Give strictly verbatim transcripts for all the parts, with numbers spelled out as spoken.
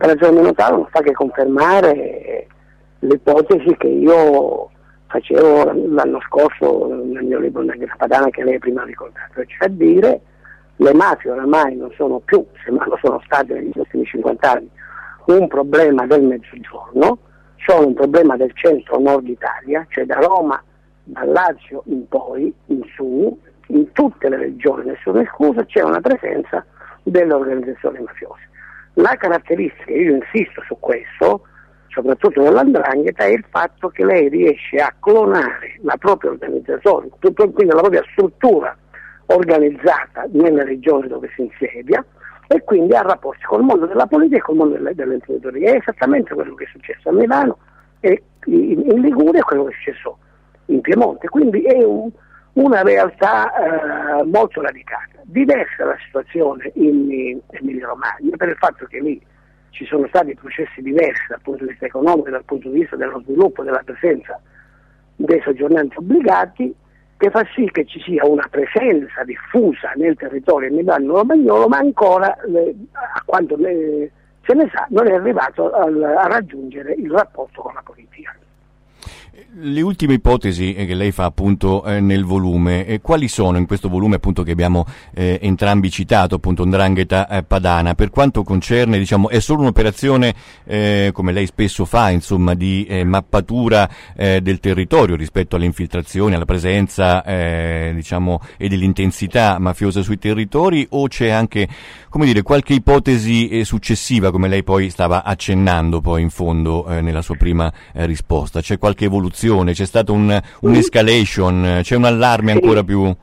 l'operazione Minotauro non fa che confermare l'ipotesi che io facevo l'anno scorso nel mio libro Ndrangheta Padana, che lei prima ha ricordato, cioè a dire le mafie oramai non sono più, se mai lo sono state negli ultimi cinquanta anni, un problema del mezzogiorno, sono un problema del centro-nord Italia, cioè da Roma, dal Lazio in poi, in su, in tutte le regioni, nessuna esclusa, c'è una presenza delle organizzazioni mafiose. La caratteristica, io insisto su questo, soprattutto dell'Ndrangheta, è il fatto che lei riesce a clonare la propria organizzazione, quindi la propria struttura organizzata nelle regioni dove si insedia, e quindi ha rapporti col mondo della politica e col mondo dell'imprenditoria. È esattamente quello che è successo a Milano e in Liguria è quello che è successo in Piemonte, quindi è un, una realtà eh, molto radicata. Diversa la situazione in Emilia Romagna per il fatto che lì ci sono stati processi diversi dal punto di vista economico e dal punto di vista dello sviluppo, della presenza dei soggiornanti obbligati, che fa sì che ci sia una presenza diffusa nel territorio emiliano-romagnolo, ma ancora, eh, a quanto ne, se ne sa, non è arrivato al, a raggiungere il rapporto con la politica. Le ultime ipotesi che lei fa appunto eh, nel volume, eh, quali sono in questo volume appunto che abbiamo eh, entrambi citato, appunto Ndrangheta eh, Padana, per quanto concerne, diciamo, è solo un'operazione eh, come lei spesso fa, insomma, di eh, mappatura eh, del territorio rispetto alle infiltrazioni, alla presenza eh, diciamo e dell'intensità mafiosa sui territori, o c'è anche, come dire, qualche ipotesi eh, successiva, come lei poi stava accennando poi in fondo eh, nella sua prima eh, risposta? C'è qualche evoluzione? C'è stato un, un escalation? C'è un allarme ancora più?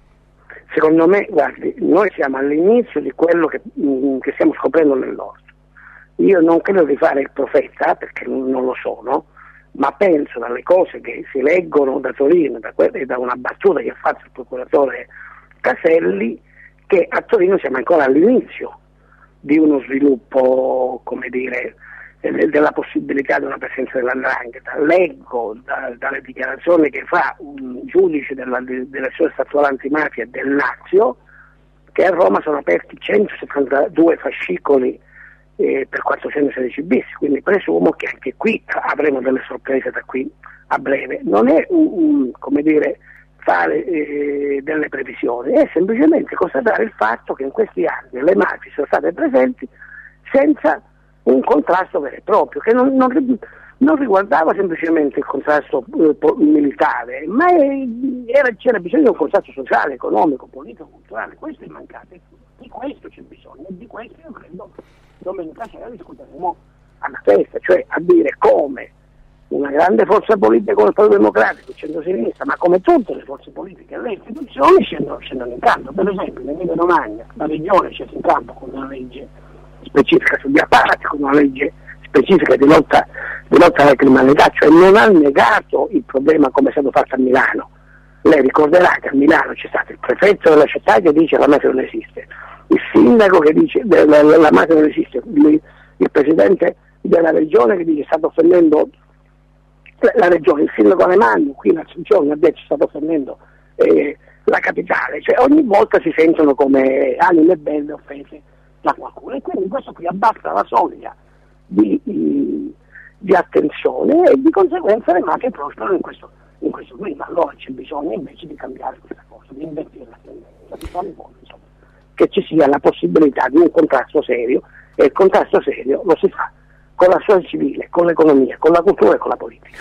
Secondo me, guardi, noi siamo all'inizio di quello che, che stiamo scoprendo nell'orto. Io non credo di fare il profeta, perché non lo sono, ma penso dalle cose che si leggono da Torino da que- da una battuta che ha fatto il procuratore Caselli, che a Torino siamo ancora all'inizio di uno sviluppo, come dire, della possibilità di una presenza dell'Ndrangheta. Leggo da, dalle dichiarazioni che fa un giudice della direzione statuale antimafia del Lazio che a Roma sono aperti centosettantadue fascicoli eh, per quattrocentosedici bis, quindi presumo che anche qui avremo delle sorprese da qui a breve. Non è un, un, come dire, fare eh, delle previsioni, è semplicemente constatare il fatto che in questi anni le mafie sono state presenti senza un contrasto vero e proprio, che non, non, non riguardava semplicemente il contrasto eh, militare, ma è, era, c'era bisogno di un contrasto sociale, economico, politico, culturale. Questo è mancato, di questo c'è bisogno, e di questo io credo domenica sera discuteremo alla festa, cioè a dire come una grande forza politica come il Partito Democratico, il centro-sinistra, ma come tutte le forze politiche e le istituzioni scendono, scendono in campo. Per esempio in Emilia Romagna la regione è scesa in campo con una legge specifica sugli apparati, con una legge specifica di lotta, di lotta alla criminalità, cioè non ha negato il problema come è stato fatto a Milano. Lei ricorderà che a Milano c'è stato il prefetto della città che dice la mafia non esiste, il sindaco che dice la, la, la mafia non esiste, il, il presidente della regione che dice sta offendendo la, la regione, il sindaco Alemanno qui in Assunzione ha detto sta offendendo eh, la capitale, cioè ogni volta si sentono come anime belle offese da qualcuno, e quindi questo qui abbassa la soglia di, di, di attenzione e di conseguenza le mafie prosperano in questo, in questo clima. Allora c'è bisogno invece di cambiare questa cosa, di invertire la tendenza, di fare in modo insomma, che ci sia la possibilità di un contrasto serio, e il contrasto serio lo si fa con la società civile, con l'economia, con la cultura e con la politica.